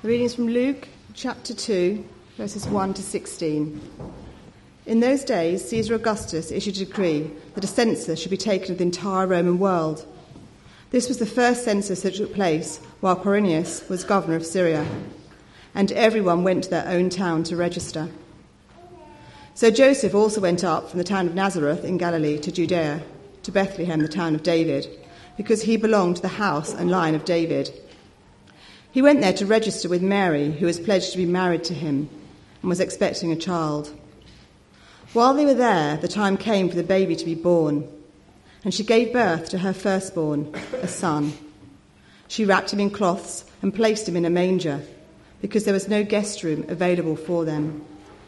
The reading is from Luke chapter 2, verses 1 to 16. In those days, Caesar Augustus issued a decree that a census should be taken of the entire Roman world. This was the first census that took place while Quirinius was governor of Syria, and everyone went to their own town to register. So Joseph also went up from the town of Nazareth in Galilee to Judea, to Bethlehem, the town of David, because he belonged to the house and line of David. He went there to register with Mary, who was pledged to be married to him and was expecting a child. While they were there, the time came for the baby to be born, and she gave birth to her firstborn, a son. She wrapped him in cloths and placed him in a manger, because there was no guest room available for them.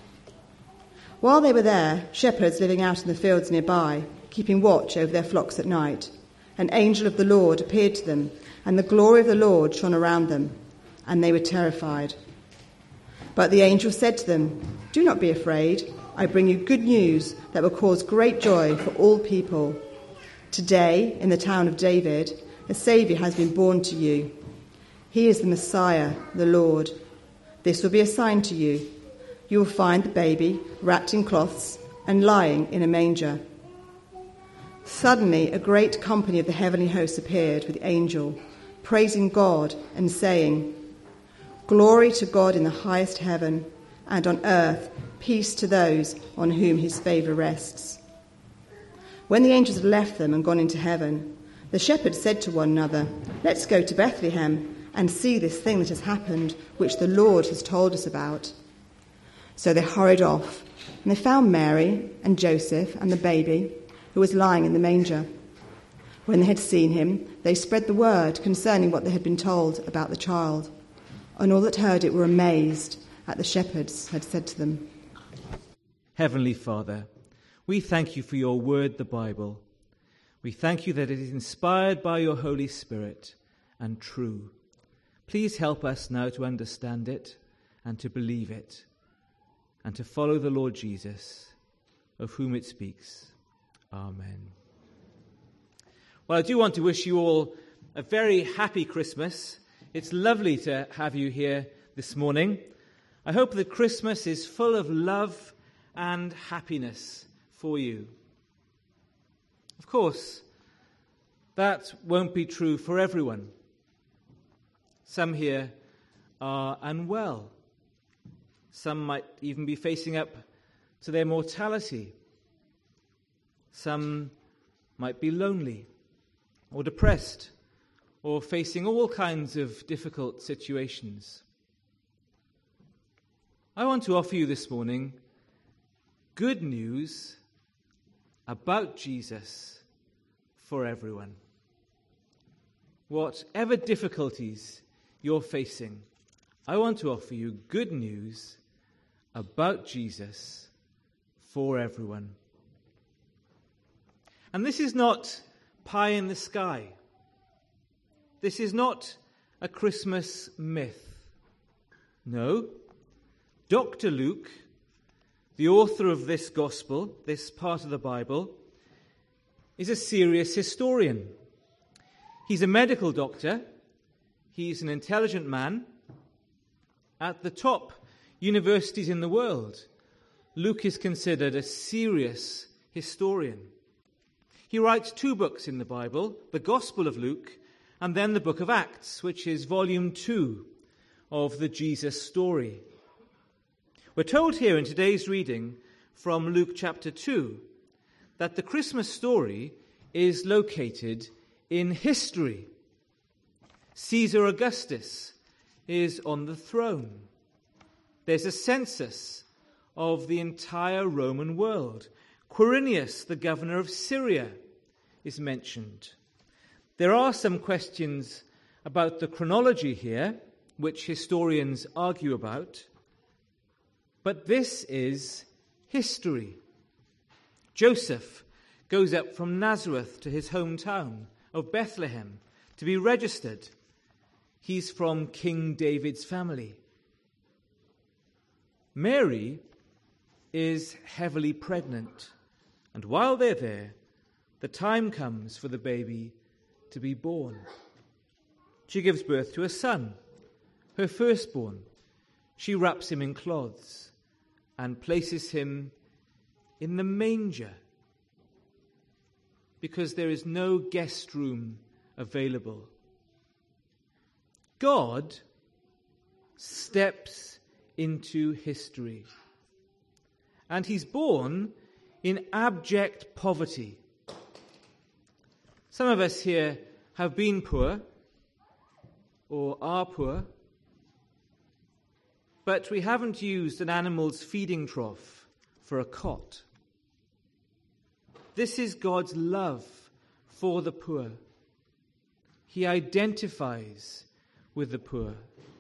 While they were there, shepherds living out in the fields nearby, keeping watch over their flocks at night, an angel of the Lord appeared to them, and the glory of the Lord shone around them, and they were terrified. But the angel said to them, "Do not be afraid. I bring you good news that will cause great joy for all people. Today, in the town of David, a Saviour has been born to you. He is the Messiah, the Lord. This will be a sign to you. You will find the baby wrapped in cloths and lying in a manger." Suddenly, a great company of the heavenly hosts appeared with the angel, praising God and saying, "Glory to God in the highest heaven, and on earth peace to those on whom his favour rests." When the angels had left them and gone into heaven, the shepherds said to one another, "Let's go to Bethlehem and see this thing that has happened, which the Lord has told us about." So they hurried off, and they found Mary and Joseph and the baby, who was lying in the manger. When they had seen him, they spread the word concerning what they had been told about the child, and all that heard it were amazed at the shepherds had said to them. Heavenly Father, we thank you for your word, the Bible. We thank you that it is inspired by your Holy Spirit and true. Please help us now to understand it and to believe it and to follow the Lord Jesus, of whom it speaks. Amen. Well, I do want to wish you all a very happy Christmas. It's lovely to have you here this morning. I hope that Christmas is full of love and happiness for you. Of course, that won't be true for everyone. Some here are unwell. Some might even be facing up to their mortality. Some might be lonely or depressed or facing all kinds of difficult situations. I want to offer you this morning good news about Jesus for everyone. Whatever difficulties you're facing, I want to offer you good news about Jesus for everyone. And this is not pie in the sky. This is not a Christmas myth. No, Dr. Luke, the author of this gospel, this part of the Bible, is a serious historian. He's a medical doctor. He's an intelligent man. At the top universities in the world, Luke is considered a serious historian. He writes 2 books in the Bible, the Gospel of Luke, and then the book of Acts, which is volume 2 of the Jesus story. We're told here in today's reading from Luke chapter 2 that the Christmas story is located in history. Caesar Augustus is on the throne. There's a census of the entire Roman world. Quirinius, the governor of Syria, is mentioned. There are some questions about the chronology here, which historians argue about, but this is history. Joseph goes up from Nazareth to his hometown of Bethlehem to be registered. He's from King David's family. Mary is heavily pregnant, and while they're there, the time comes for the baby to be born. She gives birth to a son, her firstborn, she wraps him in cloths and places him in the manger because there is no guest room available. God steps into history, and he's born in abject poverty. Some of us here have been poor or are poor, but we haven't used an animal's feeding trough for a cot. This is God's love for the poor. He identifies with the poor.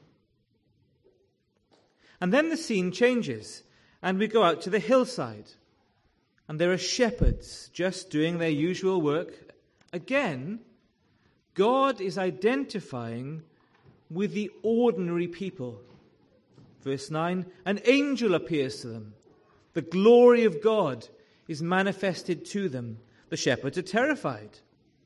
And then the scene changes, and we go out to the hillside, and there are shepherds just doing their usual work. Again, God is identifying with the ordinary people. Verse 9, an angel appears to them. The glory of God is manifested to them. The shepherds are terrified.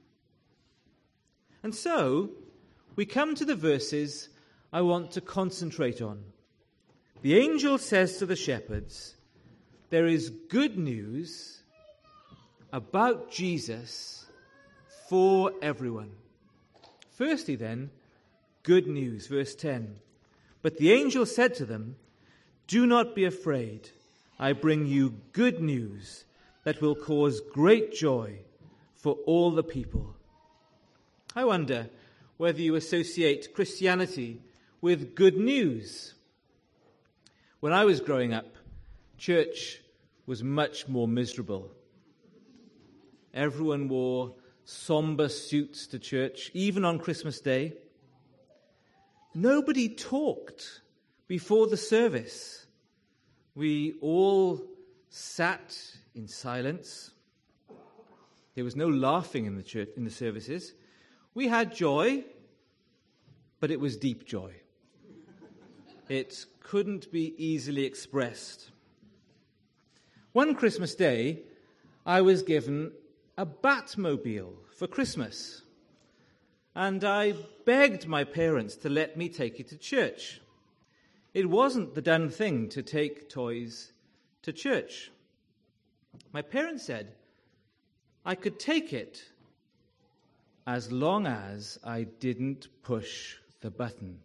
And so, we come to the verses I want to concentrate on. The angel says to the shepherds, there is good news about Jesus for everyone. Firstly then, good news, verse 10. But the angel said to them, do not be afraid. I bring you good news that will cause great joy for all the people. I wonder whether you associate Christianity with good news. When I was growing up, church was much more miserable. Everyone wore somber suits to church, even on Christmas Day. Nobody talked before the service. We all sat in silence. There was no laughing in the church, in the services. We had joy, but it was deep joy. It couldn't be easily expressed. One Christmas Day, I was given a Batmobile for Christmas, and I begged my parents to let me take it to church. It wasn't the done thing to take toys to church. My parents said I could take it as long as I didn't push the button.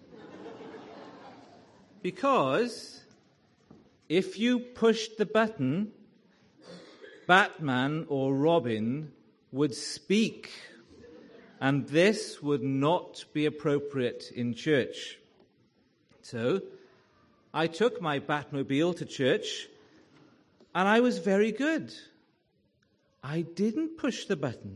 Because if you pushed the button, Batman or Robin would speak, and this would not be appropriate in church. So I took my Batmobile to church, and I was very good. I didn't push the button.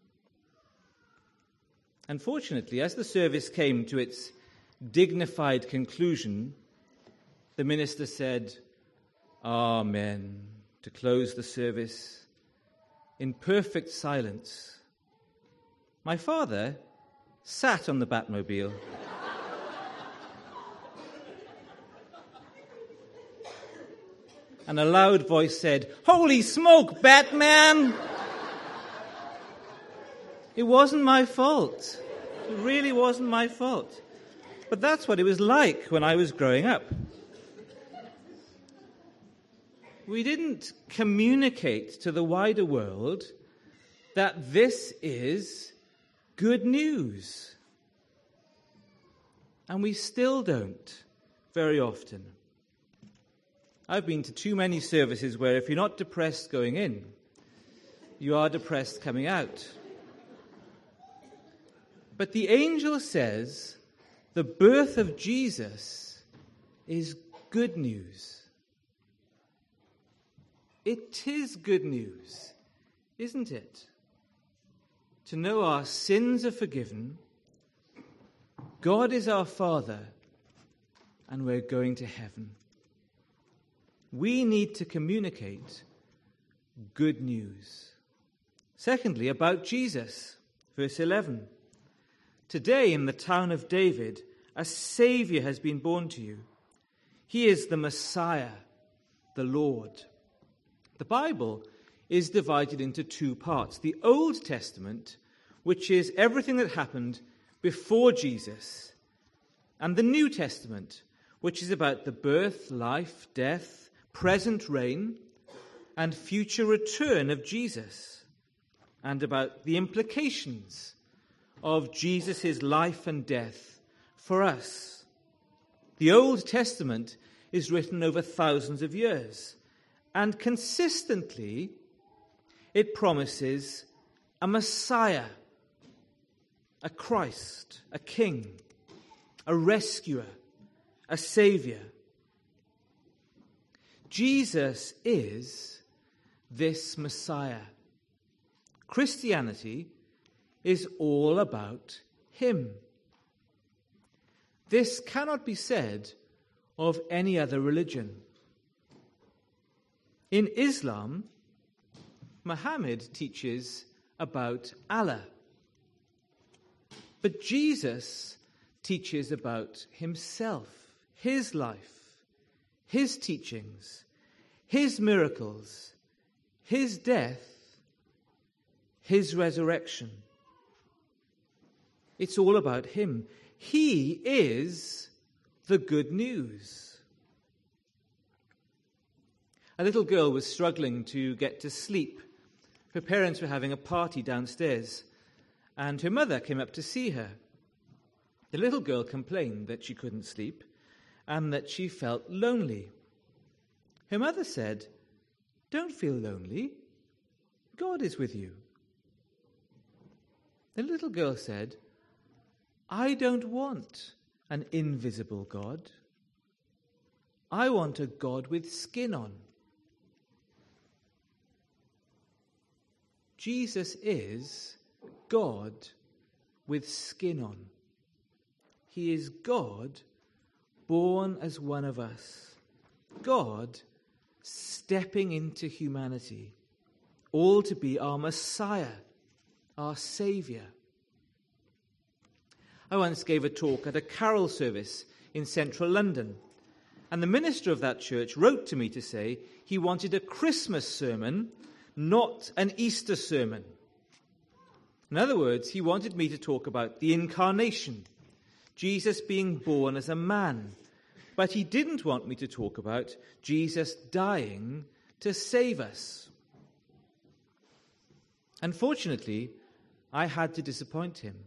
Unfortunately, as the service came to its dignified conclusion, the minister said, Amen, to close the service in perfect silence. My father sat on the Batmobile. And a loud voice said, "Holy smoke, Batman!" It wasn't my fault. It really wasn't my fault. But that's what it was like when I was growing up. We didn't communicate to the wider world that this is good news. And we still don't very often. I've been to too many services where if you're not depressed going in, you are depressed coming out. But the angel says the birth of Jesus is good news. It is good news, isn't it? To know our sins are forgiven, God is our Father, and we're going to heaven. We need to communicate good news. Secondly, about Jesus, verse 11. Today in the town of David, a Saviour has been born to you. He is the Messiah, the Lord. The Bible is divided into two parts. The Old Testament, which is everything that happened before Jesus, and the New Testament, which is about the birth, life, death, present reign, and future return of Jesus, and about the implications of Jesus' life and death for us. The Old Testament is written over thousands of years, and consistently it promises a Messiah, a Christ, a King, a rescuer, a Saviour. Jesus is this Messiah. Christianity is all about him. This cannot be said of any other religion. In Islam, Muhammad teaches about Allah. But Jesus teaches about himself, his life, his teachings, his miracles, his death, his resurrection. It's all about him. He is the good news. A little girl was struggling to get to sleep. Her parents were having a party downstairs, and her mother came up to see her. The little girl complained that she couldn't sleep and that she felt lonely. Her mother said, "Don't feel lonely. God is with you." The little girl said, "I don't want an invisible God. I want a God with skin on." Jesus is God with skin on. He is God born as one of us. God stepping into humanity, all to be our Messiah, our Saviour. I once gave a talk at a carol service in central London, and the minister of that church wrote to me to say he wanted a Christmas sermon, not an Easter sermon. In other words, he wanted me to talk about the incarnation, Jesus being born as a man, but he didn't want me to talk about Jesus dying to save us. Unfortunately, I had to disappoint him.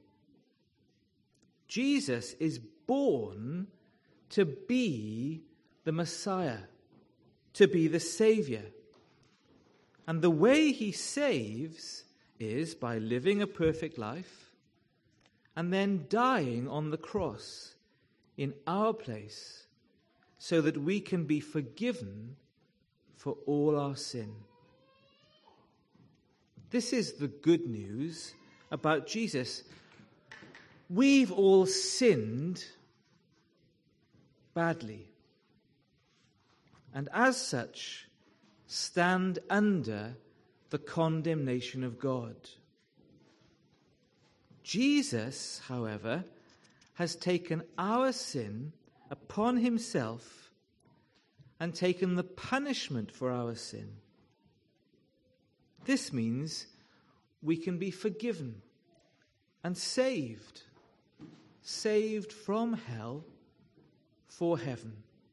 Jesus is born to be the Messiah, to be the Saviour. And the way he saves is by living a perfect life and then dying on the cross in our place so that we can be forgiven for all our sin. This is the good news about Jesus. We've all sinned badly, and as such, stand under the condemnation of God. Jesus, however, has taken our sin upon himself and taken the punishment for our sin. This means we can be forgiven and saved from hell for heaven.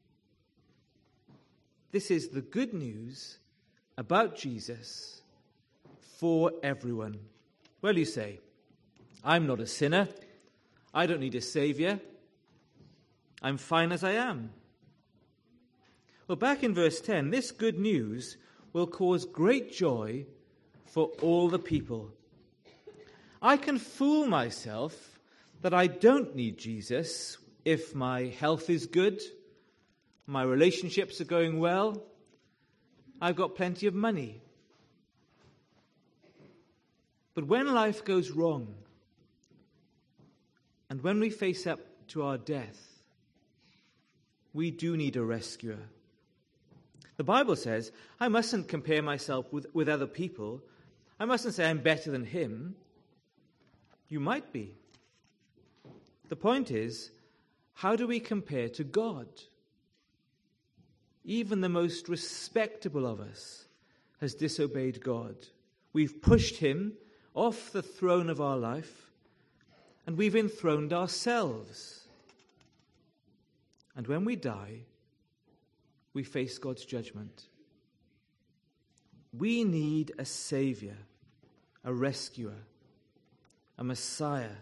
This is the good news about Jesus for everyone. Well, you say, I'm not a sinner. I don't need a saviour. I'm fine as I am. Well, back in verse 10, this good news will cause great joy for all the people. I can fool myself that I don't need Jesus if my health is good, my relationships are going well, I've got plenty of money. But when life goes wrong, and when we face up to our death, we do need a rescuer. The Bible says, I mustn't compare myself with other people. I mustn't say I'm better than him. You might be. The point is, how do we compare to God? Even the most respectable of us has disobeyed God. We've pushed him off the throne of our life, and we've enthroned ourselves. And when we die, we face God's judgment. We need a Saviour, a rescuer, a Messiah.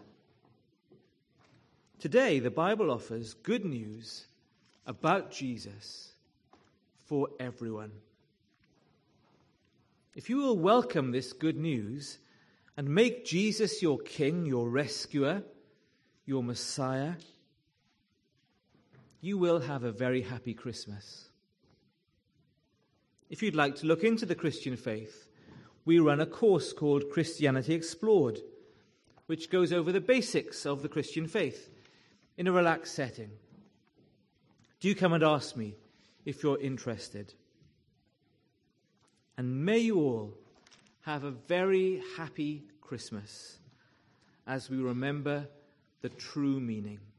Today, the Bible offers good news about Jesus for everyone. If you will welcome this good news and make Jesus your King, your rescuer, your Messiah, you will have a very happy Christmas. If you'd like to look into the Christian faith, we run a course called Christianity Explored, which goes over the basics of the Christian faith in a relaxed setting. Do come and ask me if you're interested. And may you all have a very happy Christmas as we remember the true meaning.